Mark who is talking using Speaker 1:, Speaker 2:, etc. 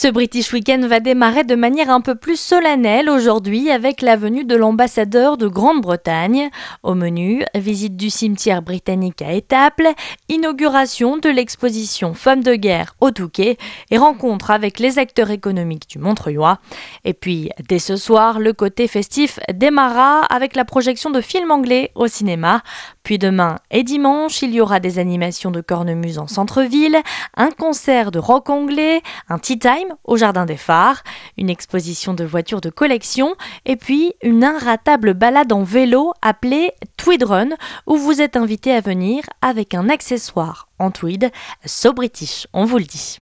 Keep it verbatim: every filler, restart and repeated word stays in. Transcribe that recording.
Speaker 1: Ce British Weekend va démarrer de manière un peu plus solennelle aujourd'hui avec la venue de l'ambassadeur de Grande-Bretagne. Au menu, visite du cimetière britannique à Étaples, inauguration de l'exposition Femmes de guerre au Touquet et rencontre avec les acteurs économiques du Montreuilois. Et puis, dès ce soir, le côté festif démarrera avec la projection de films anglais au cinéma. Puis demain et dimanche, il y aura des animations de cornemuse en centre-ville, un concert de rock anglais, un tea time au Jardin des Phares, une exposition de voitures de collection et puis une inratable balade en vélo appelée Tweed Run où vous êtes invité à venir avec un accessoire en tweed, so British, on vous le dit.